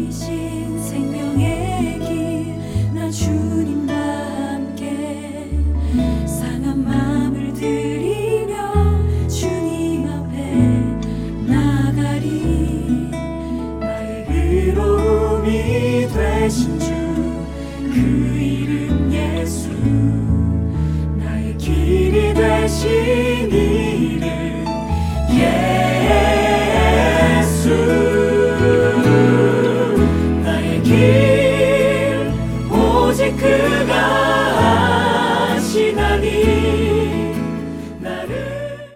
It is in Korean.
길이신 생명의 길 나 주님과 함께 상한 마음을 들이며 주님 앞에 나가리. 나의 의로움이 되신 주 그 이름 예수 나의 길이 되신